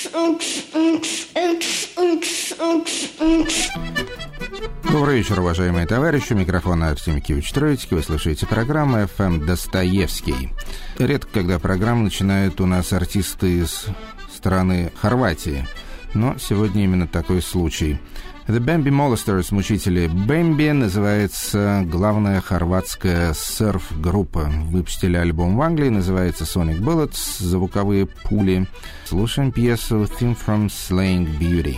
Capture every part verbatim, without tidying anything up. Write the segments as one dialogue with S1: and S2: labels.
S1: Добрый вечер, уважаемые товарищи. Микрофон Артемий Кивич-Троицкий. Вы слушаете программу эф эм «Достоевский». Редко, когда программу начинают у нас артисты из страны Хорватии. Но сегодня именно такой случай. The Bambi Molesters, мучители Бэмби, называется главная хорватская серф-группа. Выпустили альбом в Англии, называется Sonic Bullets, звуковые пули. Слушаем пьесу Theme from Slaying Beauty.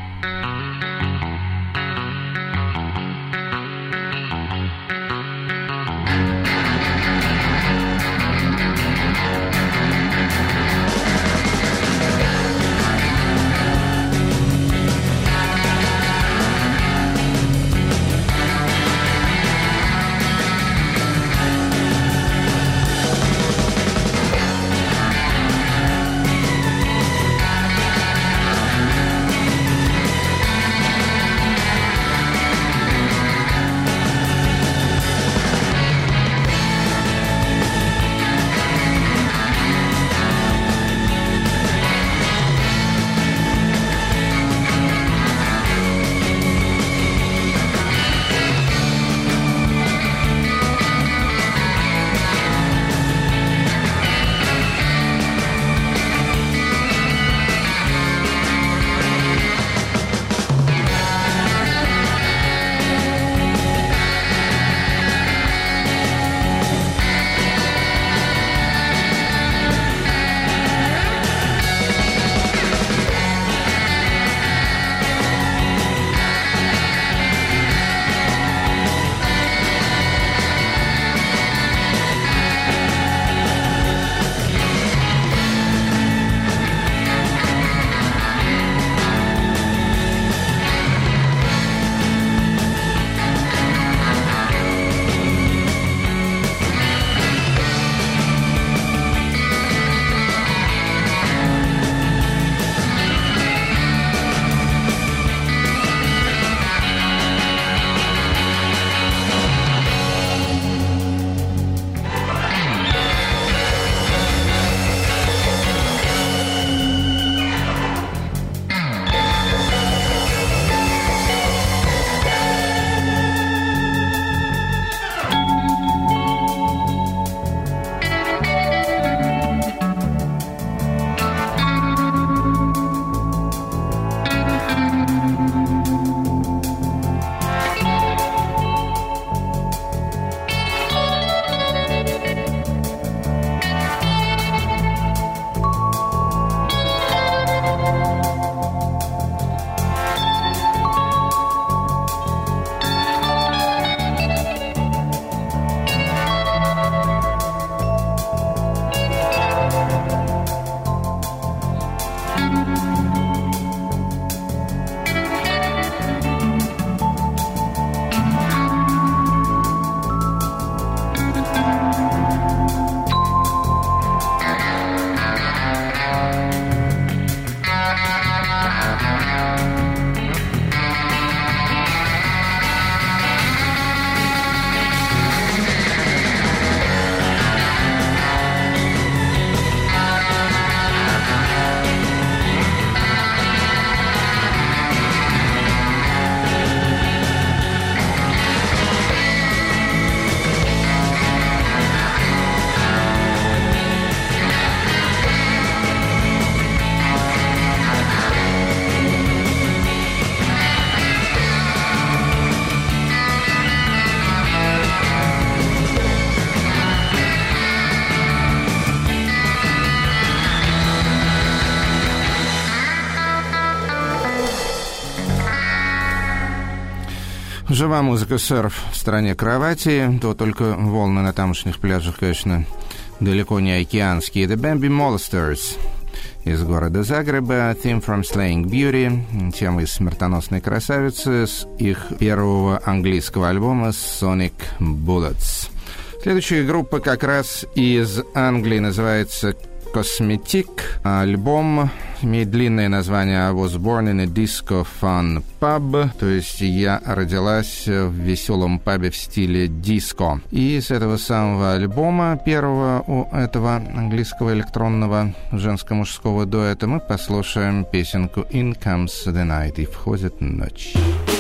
S1: Жива музыка серф в стране кровати, то только волны на тамошних пляжах, конечно, далеко не океанские. The Bambi Molesters из города Загреба, Theme from Slaying Beauty, тема из «Смертоносной красавицы» с их первого английского альбома Sonic Bullets. Следующая группа как раз из Англии, называется Cosmetic. Альбом имеет длинное название «I was born in a disco fun pub», то есть «Я родилась в веселом пабе в стиле диско». И с этого самого альбома, первого у этого английского электронного женско-мужского дуэта, мы послушаем песенку «In Comes the Night» и «Входит ночь».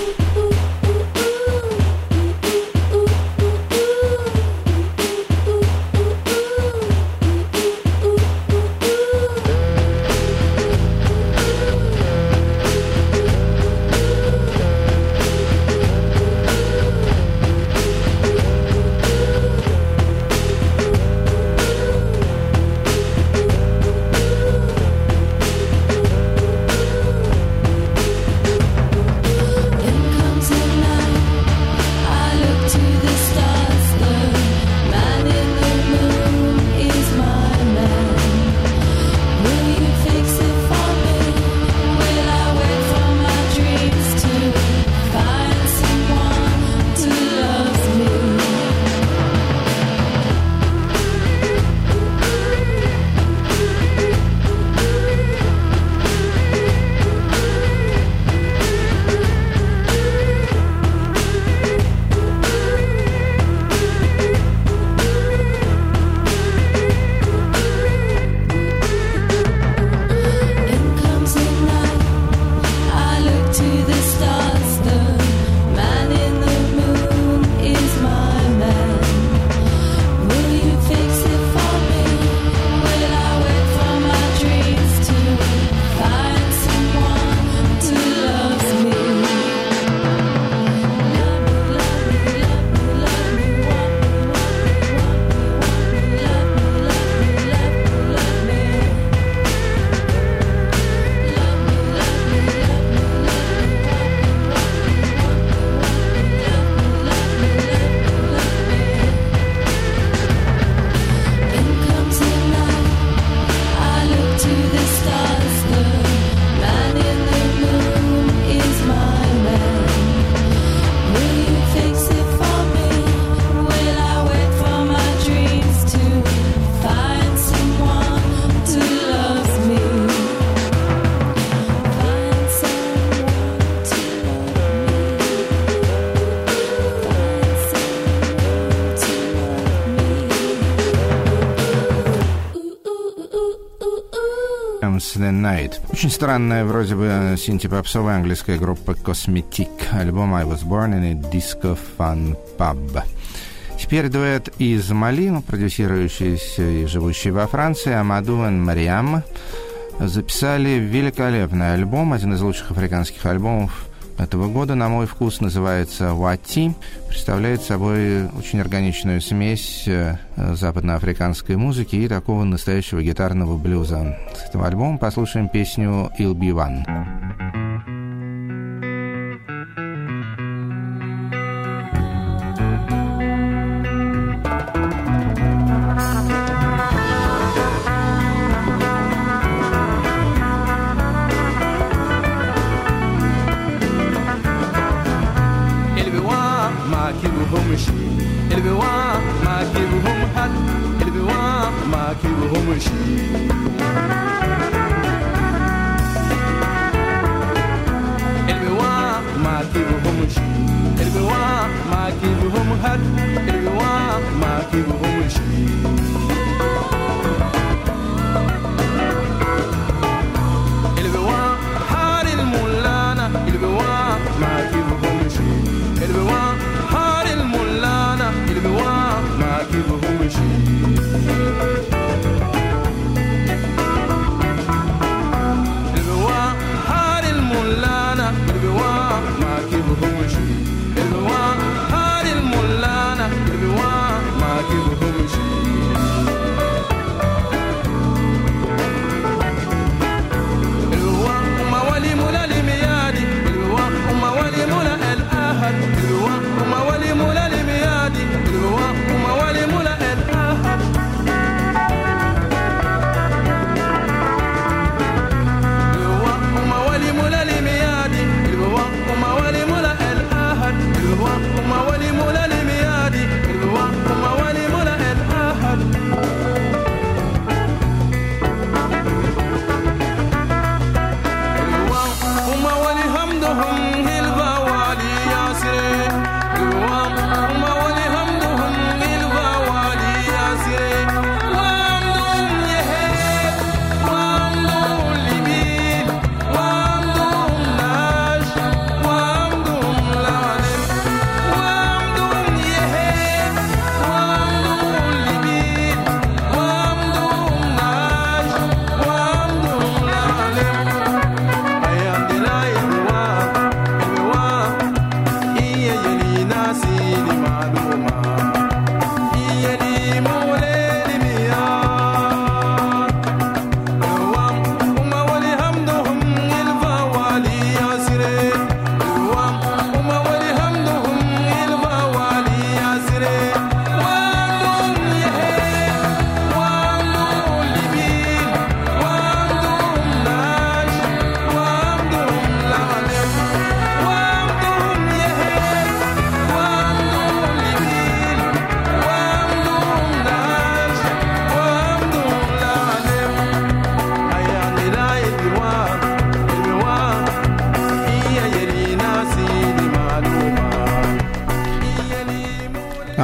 S1: The Night. Очень странная, вроде бы, синти-попсовая английская группа Cosmetic. Альбом I Was Born in a Disco Fun Pub. Теперь дуэт из Мали, продюсирующийся и живущий во Франции, Амаду и Мариам, записали великолепный альбом, один из лучших африканских альбомов этого года, на мой вкус, называется «Вати». Представляет собой очень органичную смесь западноафриканской музыки и такого настоящего гитарного блюза. С этого альбома послушаем песню «I'll Be One».
S2: Ele be wa ma ki hum hat ele be wa ma ki hum shi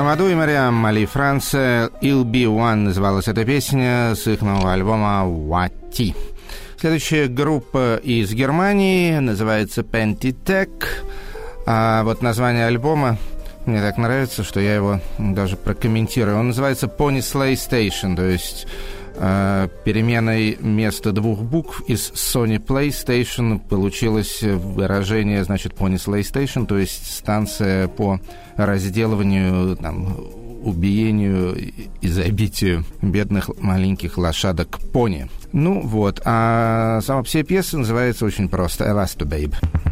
S1: Мамаду и Мариам Али Франция. «I'll Be One» называлась эта песня с их нового альбома «Wati». Следующая группа из Германии называется Pentitech. А вот название альбома мне так нравится, что я его даже прокомментирую. Он называется Pony Sleigh Station, то есть э, переменой места двух букв из Sony PlayStation получилось выражение, значит, Pony Sleigh Station, то есть станция по разделыванию, там, убиению и забитию бедных маленьких лошадок пони. Ну вот, а сама вся песня называется очень просто «Elastobabe».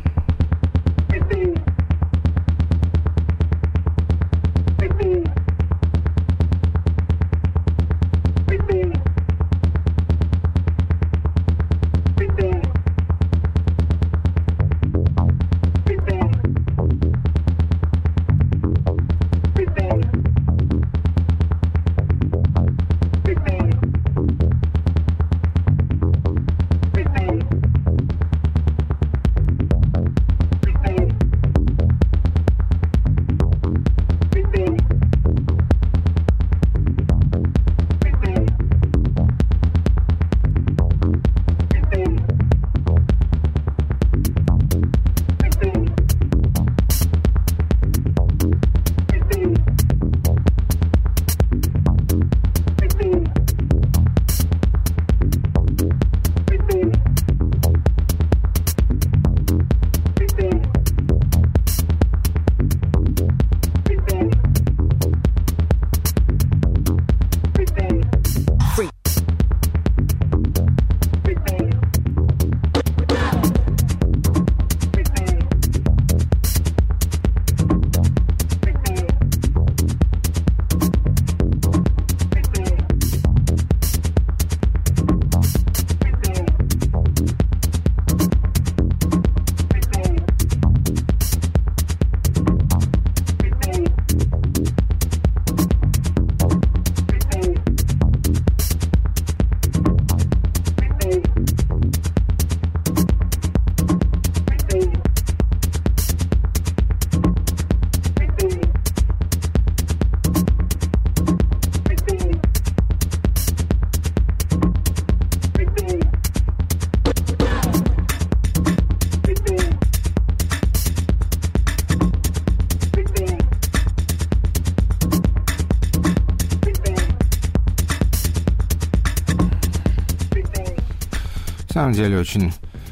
S1: На самом деле очень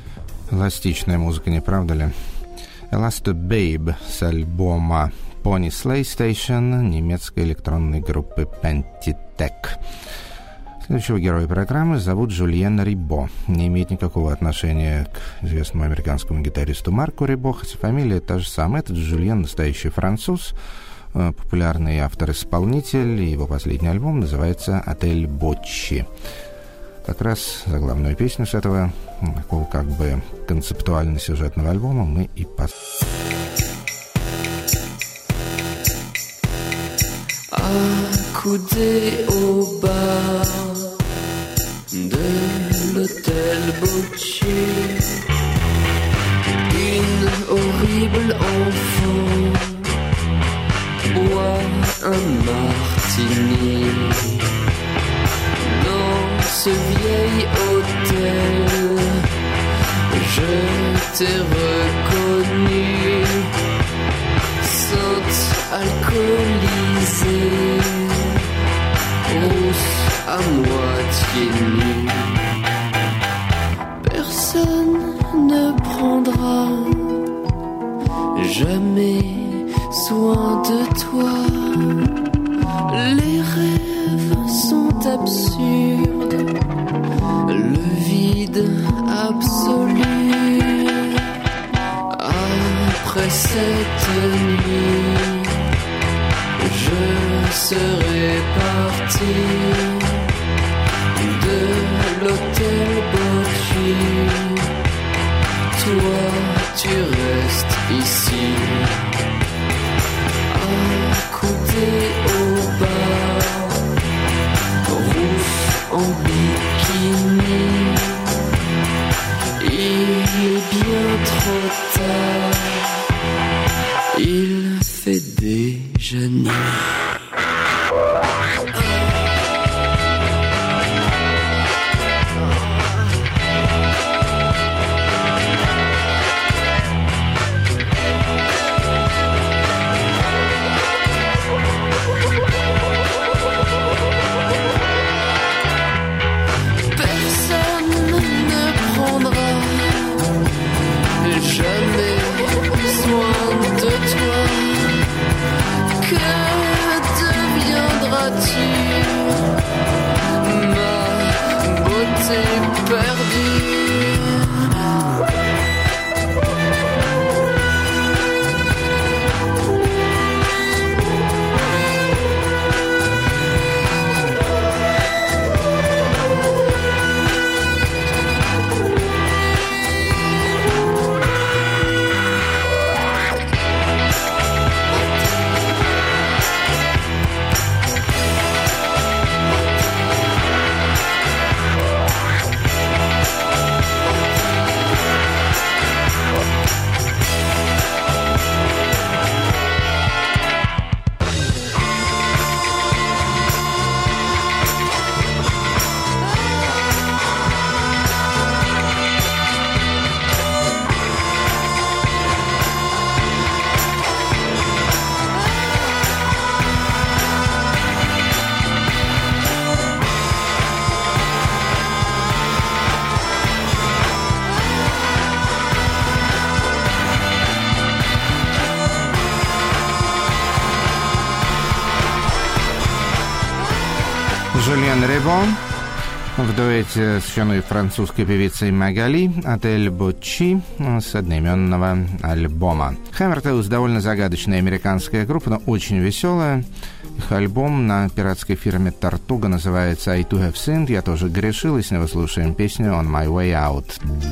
S1: эластичная музыка, не правда ли? «Elastobabe» с альбома Pony Sleigh Station немецкой электронной группы Pentitech. Следующего героя программы зовут Жюльен Рибо. Не имеет никакого отношения к известному американскому гитаристу Марку Рибо, хотя фамилия та же самая. Этот Жюльен настоящий француз, популярный автор-исполнитель. Его последний альбом называется «Отель Боччи». Как раз заглавную песню с этого такого как бы концептуально-сюжетного альбома мы и послушаем.
S3: Accoudé au bar de l'hôtel Bocci, une horrible enfant boit un martini. Dans ce vieil hôtel, je t'ai reconnu, sainte alcoolisée, rousse à moitié nue. Personne ne prendra jamais soin de toi. Les rêves sont absurdes, le vide absolu. Après cette nuit, je serai parti de l'hôtel Bocci. Toi, tu restes ici, accoudé au bar, rousse en bikini. Il est bien trop tard, il fait déjà nuit.
S1: Жюльен Рибо в дуэте с юной французской певицей Магали «Отель Бочи» с одноименного альбома. Hammertoes довольно загадочная американская группа, но очень веселая. Их альбом на пиратской фирме «Тартуга» называется «I Too Have Sinned». Я тоже грешил, и с него слушаем песню «On My Way Out».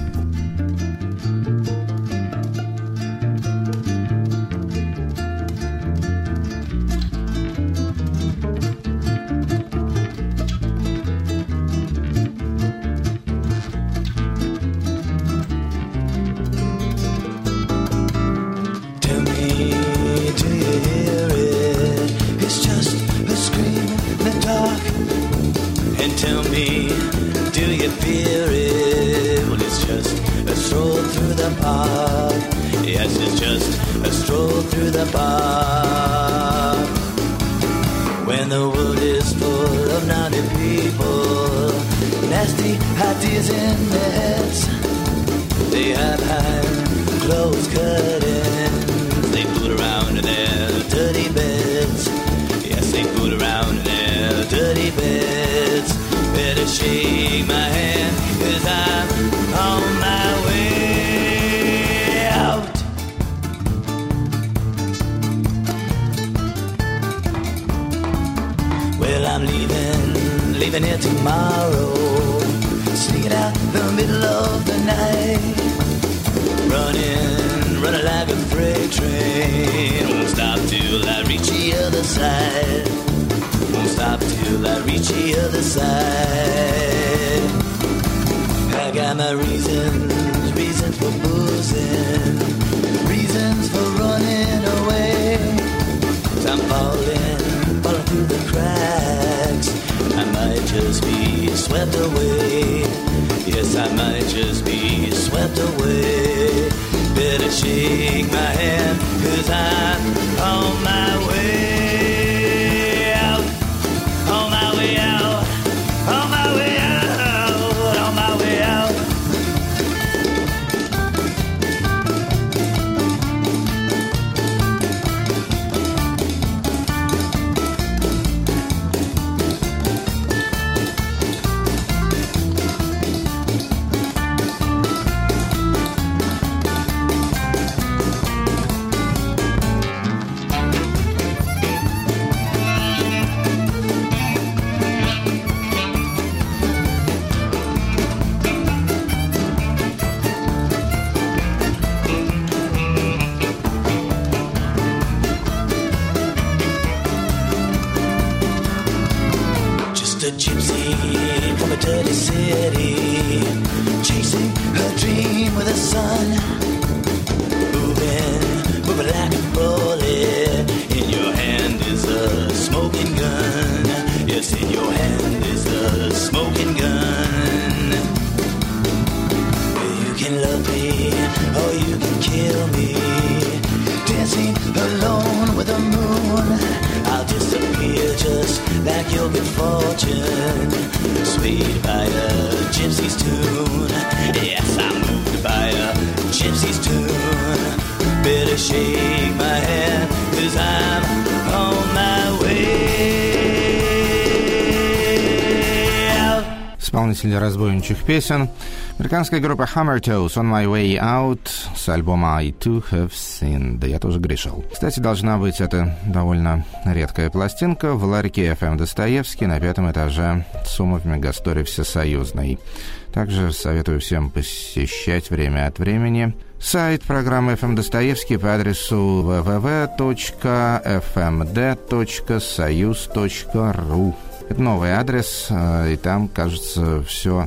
S1: Исполнители разбойничьих песен. Американская группа Hammertoes «On My Way Out» с альбома «I Too Have Sinned». Да я тоже грешил. Кстати, должна быть это довольно редкая пластинка в ларьке эф эм Достоевский на пятом этаже ЦУМа в Мегасторе Всесоюзной. Также советую всем посещать время от времени сайт программы эф эм Достоевский по адресу дабл ю дабл ю дабл ю точка эф эм дэ точка союз точка ру. Это новый адрес, и там, кажется, все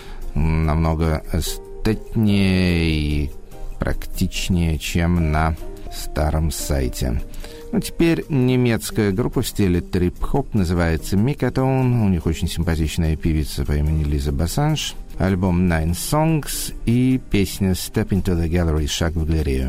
S1: намного эстетнее и практичнее, чем на старом сайте. Ну, теперь немецкая группа в стиле трип-хоп называется Микатон. У них очень симпатичная певица по имени Лиза Бассанж. Альбом Nine Songs и песня Step into the Gallery, шаг в галерею.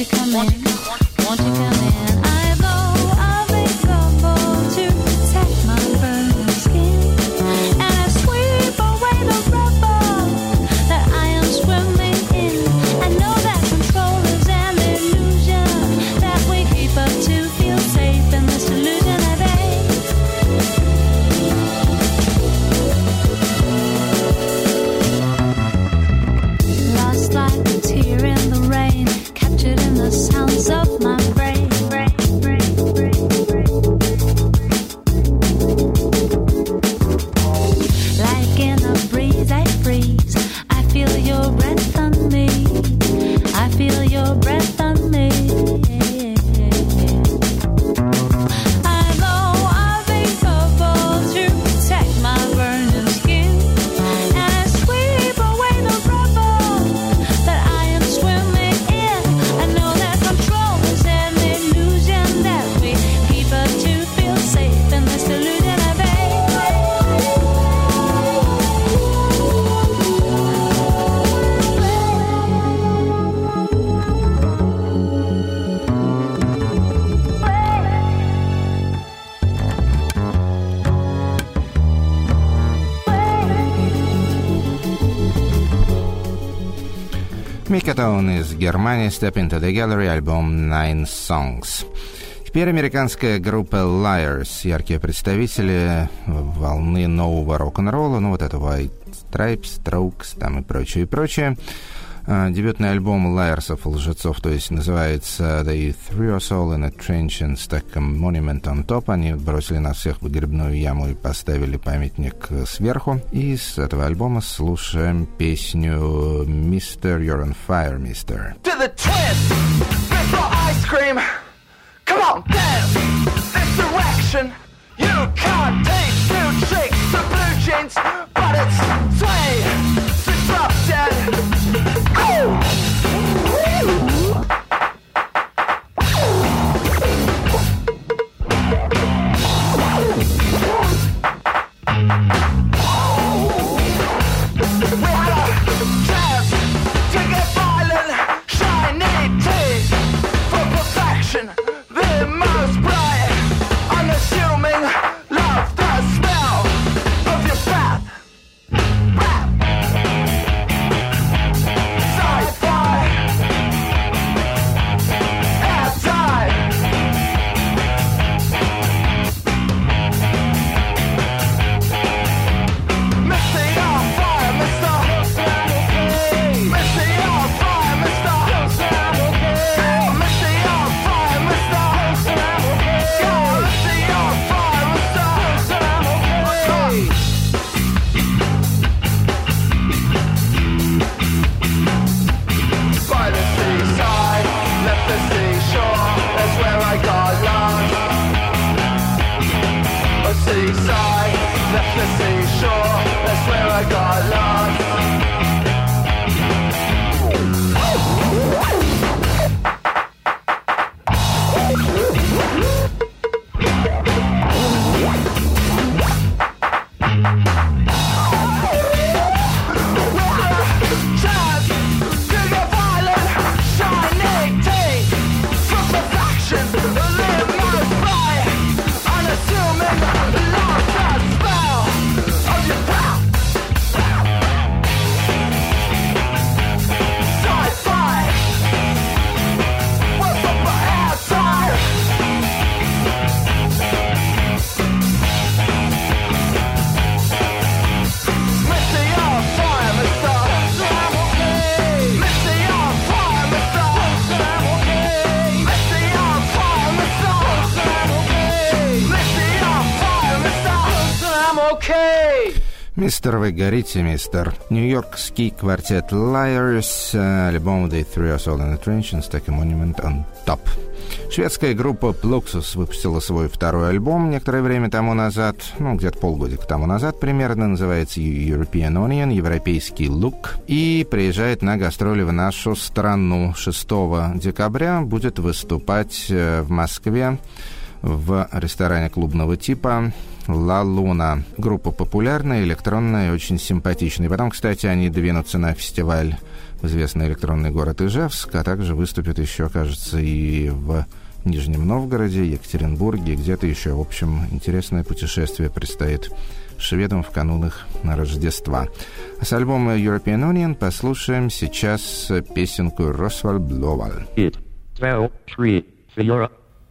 S4: you come in? Won't you come in? I know I'll be trouble to protect my burning skin, and I sweep away the rubble that I am swimming in. I know that control is an illusion that we keep up to feel safe in this illusion of age. Lost like a tear in the rain, captured in the sounds of my brain. Like in a breeze I freeze, I feel your breath on me, I feel your breath on me. I know I'll be able to protect my burning skin, and I sweep away the rubble that I am swimming in. I know that control is an illusion that we keep up to feel safe in this illusion of
S1: Мика Таун из Германии, Step into the Gallery, альбом Nine Songs. Теперь американская группа Liars, яркие представители волны нового рок-н-ролла, ну вот это White Stripes, Strokes там и прочее, и прочее. Дебютный альбом Liars'ов, лжецов, то есть называется They Threw Us All in a Trench and Stuck a Monument on Top. Они бросили нас всех в выгребную яму и поставили памятник сверху. И с этого альбома слушаем песню Mister You're on Fire, Mister.
S2: To the twist, before ice cream. Come on, dance this direction. You can't teach new tricks to blue jeans, but it's sway, disrupted. Oh! We had a chance to get violent, shiny teeth for perfection. The most bright, unassuming, love the smell of your breath. Breath. Sci-fi. Airtime. Missing on fire, mister. Missing on fire, mister. Missing on fire, mister. Yeah, missing on fire, mister. By the seaside, left the seashore, that's where I got lost. A seaside, left the seashore, that's where I got lost. Chance to get violent, shiny teeth for perfection. Live most bright, unassuming, love the spell of your breath. Sci-fi, what's up for airtime? Missing on fire, mister. Missing on fire, mister. Missing on fire, mister. Missing on fire, mister. I'm okay.
S1: Мистер, вы горите, мистер. Нью-Йоркский квартет Liars, альбом They Threw Us All in a Trench and Stuck a Monument on Top. Шведская группа Pluxus выпустила свой второй альбом некоторое время тому назад, ну, где-то полгодика тому назад примерно, называется European Onion, Европейский лук, и приезжает на гастроли в нашу страну. шестого декабря будет выступать в Москве в ресторане клубного типа «Ла Луна». Группа популярная, электронная и очень симпатичная. Потом, кстати, они двинутся на фестиваль в известный электронный город Ижевск, а также выступит еще, кажется, и в Нижнем Новгороде, Екатеринбурге, где-то еще. В общем, интересное путешествие предстоит шведам в канун их Рождества. С альбома European Union послушаем сейчас песенку «Roswell Blåvall».
S5: It, twelve, three, fyra.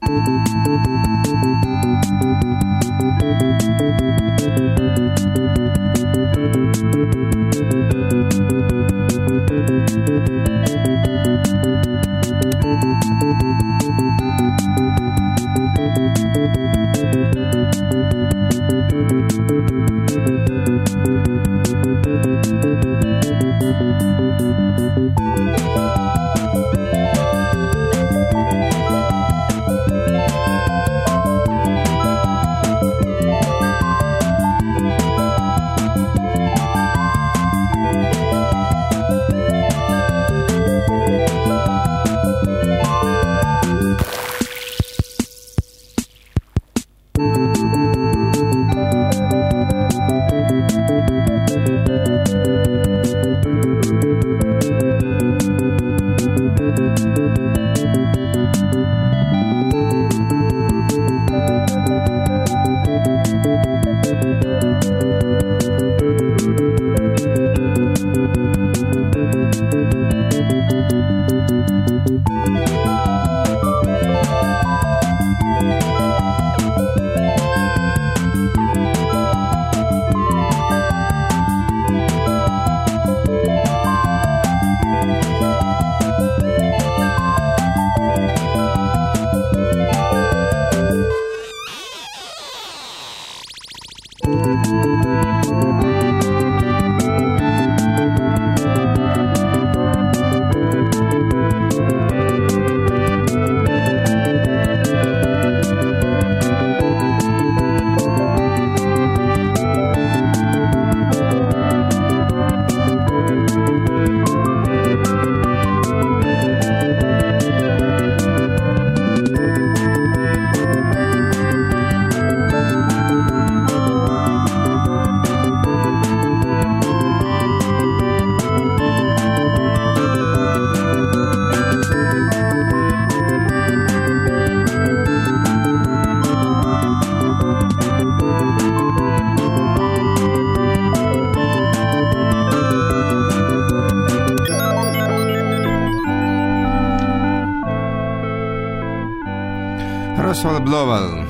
S1: Roswell Blåvall.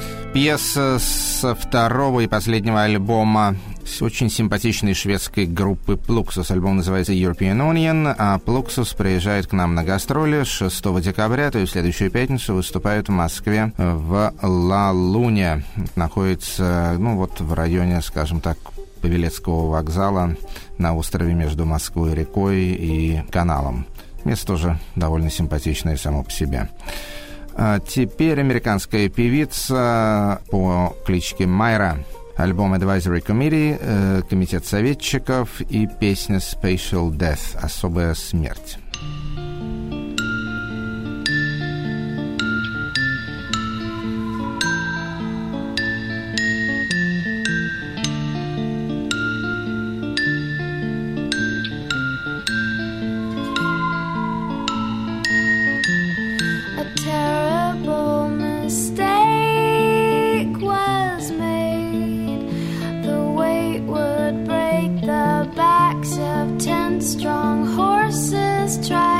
S1: Пьеса со второго и последнего альбома очень симпатичной шведской группы Fluxus. Альбом называется European Union, а Fluxus приезжает к нам на гастроли шестого декабря, то есть в следующую пятницу выступают в Москве в Ла Луне. Находится, ну вот, в районе, скажем так, Павелецкого вокзала на острове между Москвой, рекой и каналом. Место тоже довольно симпатичное само по себе. А теперь американская певица по кличке Майра. Альбом Advisory Committee, э, комитет советчиков, и песня Special Death, особая смерть.
S6: Strong horses try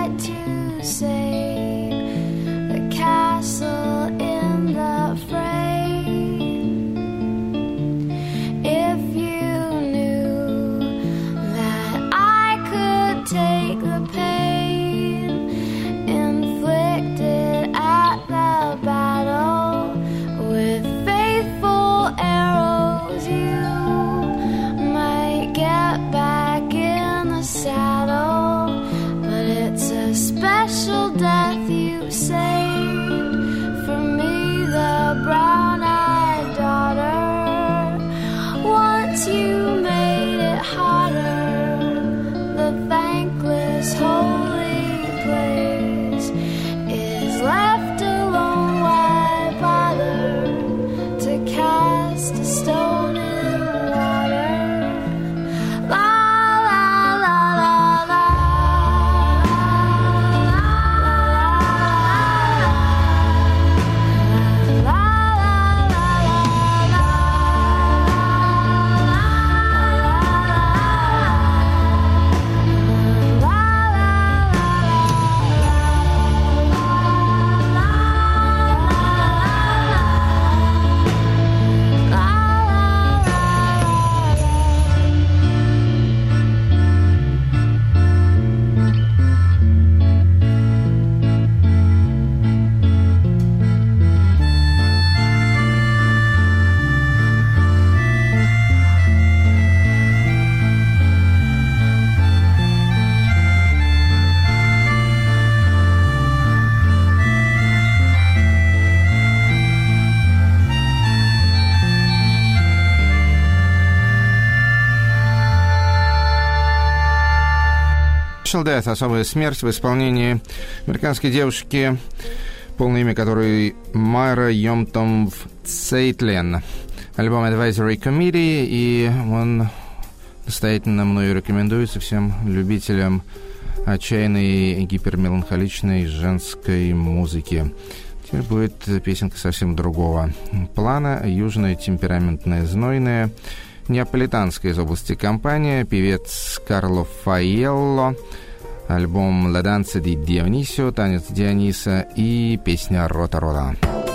S1: Special Death, особая смерть, в исполнении американской девушки, полное имя которой Майра Йомтом Цейтлен. Альбом Advisory Committee, и он настоятельно мною рекомендуется всем любителям отчаянной, гипермеланхоличной женской музыки. Теперь будет песенка совсем другого плана, южная, темпераментная, знойная, неаполитанская из области компания, певец Карло Фаелло, альбом «La danza di Dionisio», «Танец Диониса» и песня «Рота-рота».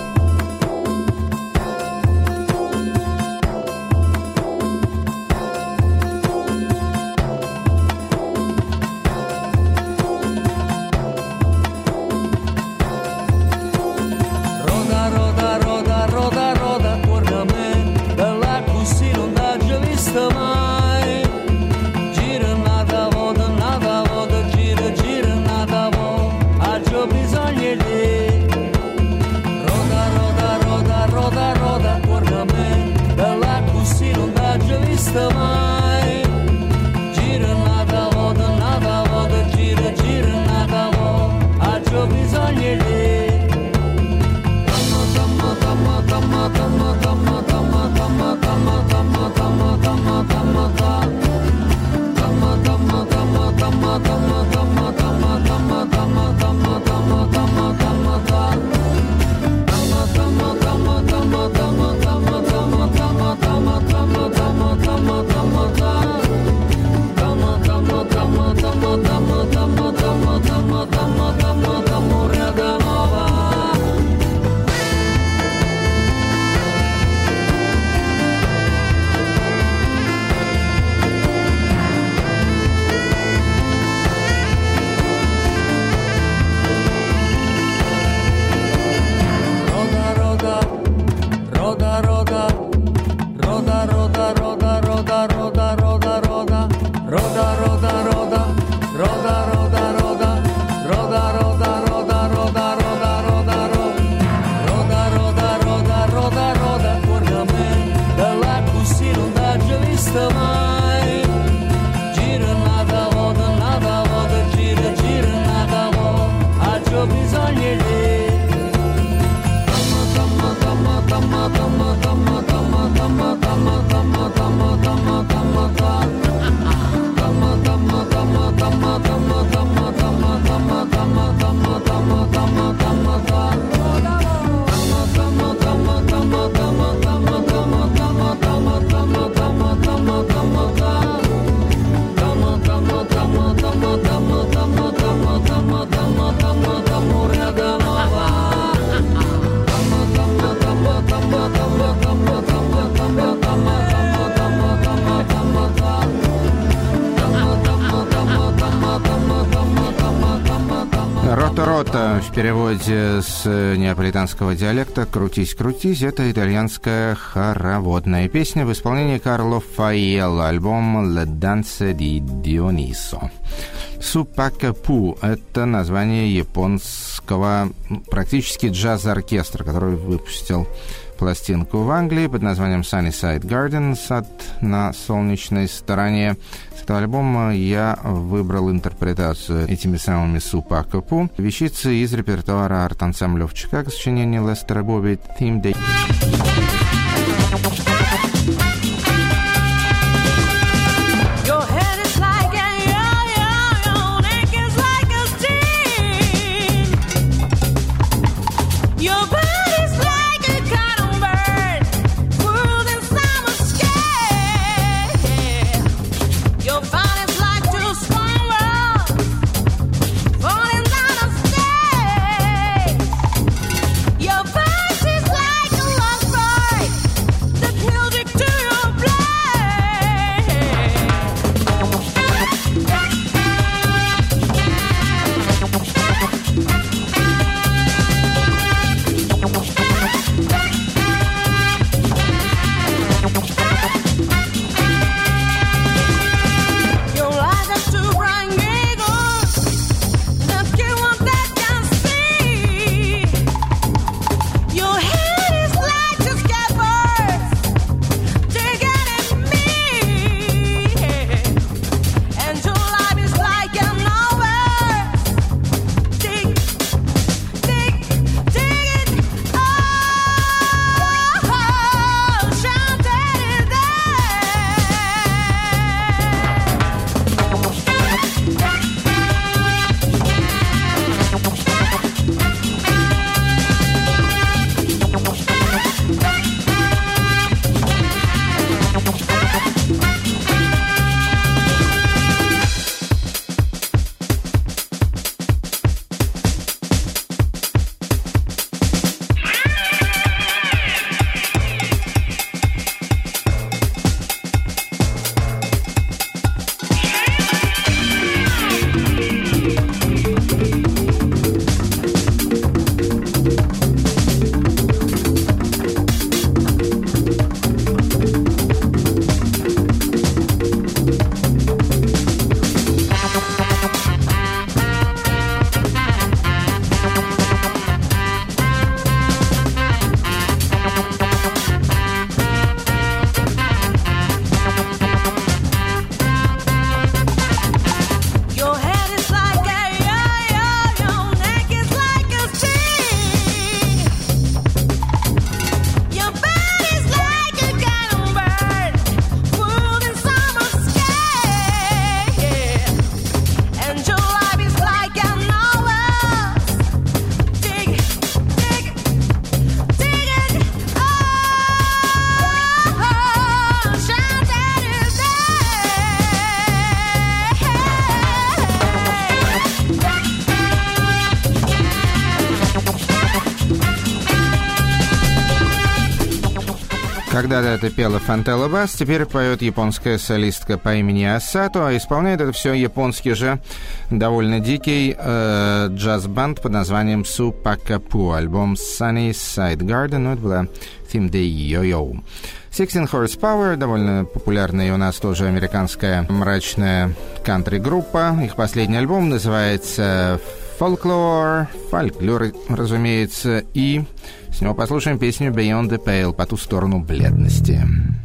S1: «Рота-рота» в переводе с неаполитанского диалекта «крутись, крутись» — это итальянская хороводная песня в исполнении Карло Фаелло, альбом «La danza di Dioniso». «Супакапу» — это название японского практически джаз-оркестра, который выпустил пластинку в Англии под названием Sunnyside Garden, сад на солнечной стороне. С этого альбома я выбрал интерпретацию этими самыми Супакапу, вещицы из репертуара арт-ансамбля в Чикаго, сочинение Лестера Бобби «Theme Day».
S6: Your voice is like a love song.
S1: Когда-то это пела Фантелла Бас, теперь поет японская солистка по имени Асато, а исполняет это все японский же довольно дикий э, джаз-банд под названием Супакапу, альбом Sunny Side Garden, ну, это была Theme Day Yo-Yo. sixteen Horsepower, довольно популярная у нас тоже американская мрачная кантри-группа. Их последний альбом называется Folklore, фольклор, разумеется, и с него послушаем песню Beyond the Pale, по ту сторону бледности.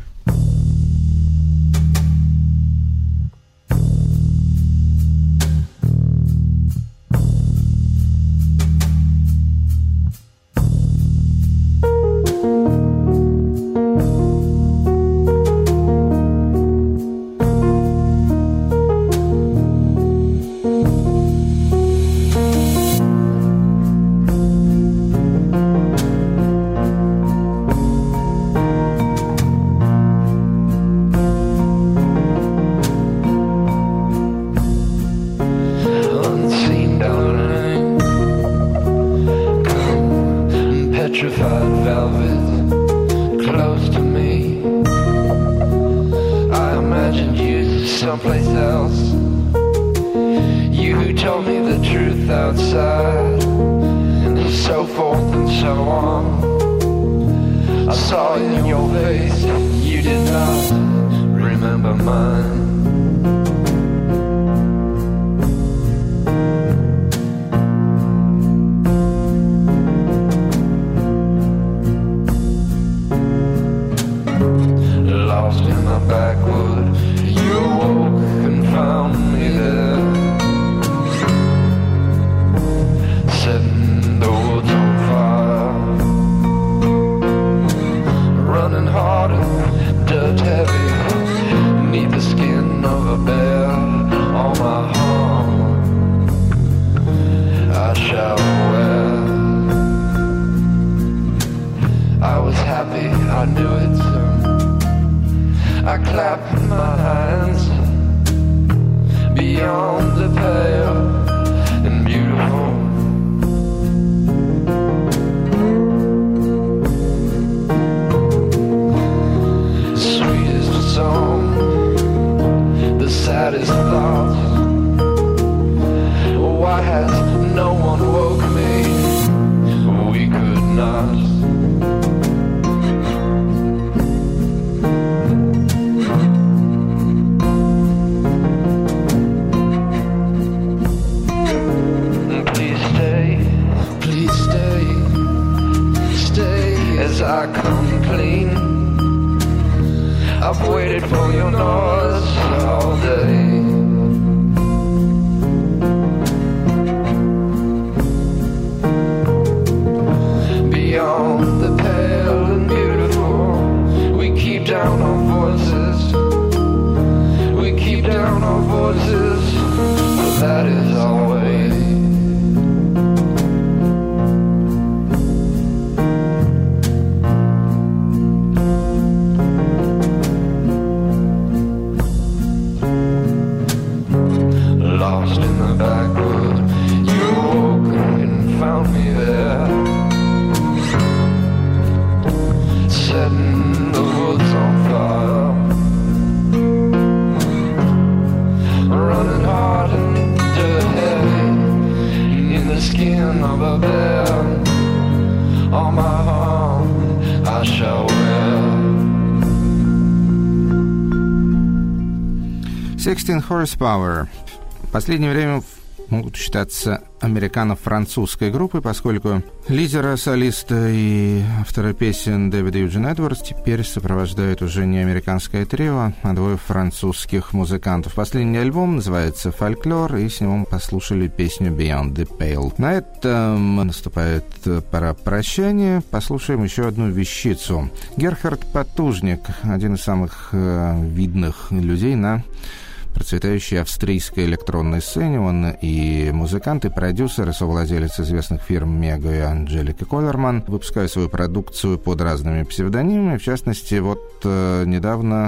S1: sixteen Horsepower. В последнее время могут считаться американо-французской группой, поскольку лидера, солиста и автора песен Дэвида Юджин Эдвардс теперь сопровождает уже не американское трио, а двое французских музыкантов. Последний альбом называется «Фольклор», и с него мы послушали песню «Beyond the Pale». На этом наступает пора прощания. Послушаем еще одну вещицу. Герхард Потужник, один из самых э, видных людей на процветающей австрийской электронной сцене. Он и музыкант, и продюсер, и совладелец известных фирм Мега и Анджелика Коллерман. Выпускает свою продукцию под разными псевдонимами. В частности, вот э, недавно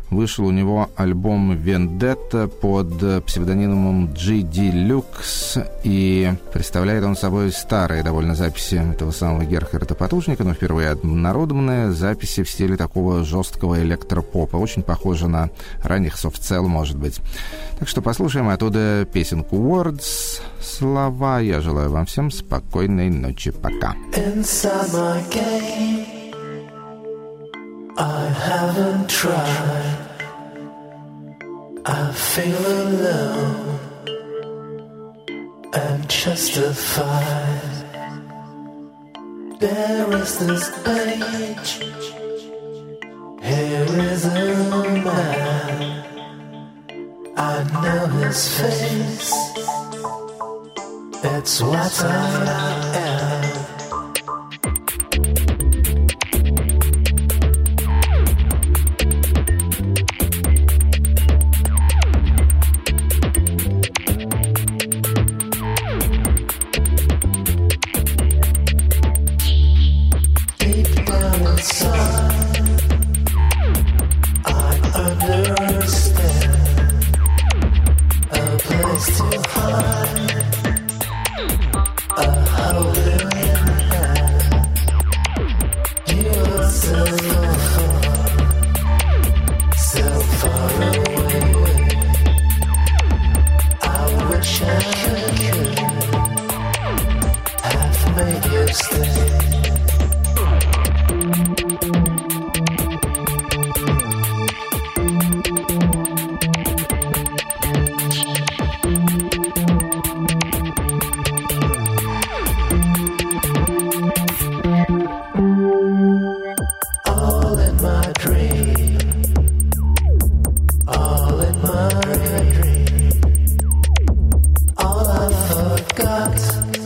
S1: вышел у него альбом «Vendetta» под псевдонимом джи ди Lux, и представляет он собой старые довольно записи этого самого Герхарда Потушника, но впервые однородные записи в стиле такого жесткого электропопа, очень похоже на ранних Soft Cell, может быть. Так что послушаем оттуда песенку «Words», слова. Я желаю вам всем спокойной ночи. Пока.
S6: Inside my game, I haven't tried. I feel alone and justified. There is this page. Here is a man. I know his face. It's what I am. Deep down inside, I understand. A place to hide. A holding hand. You are so far, so far away. I wish I could have made you stay. All in my dream, all in my dream. All I forgot,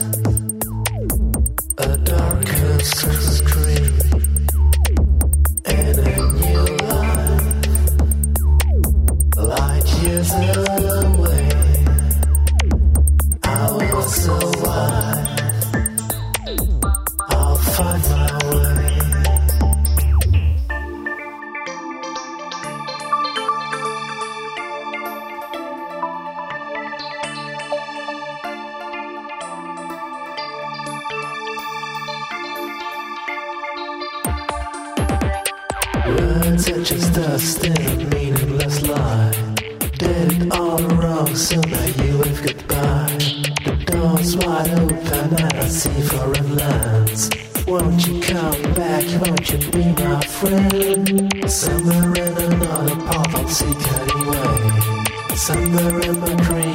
S6: a darker scream in a new life, light years away. I will survive, I'll find my way. Words are just dust in a meaningless lie. Did it all wrong, so now you wave goodbye. The door's wide open and I see foreign lands. Won't you come back, won't you be my friend? Somewhere in another path I'll seek anyway. Somewhere in my dream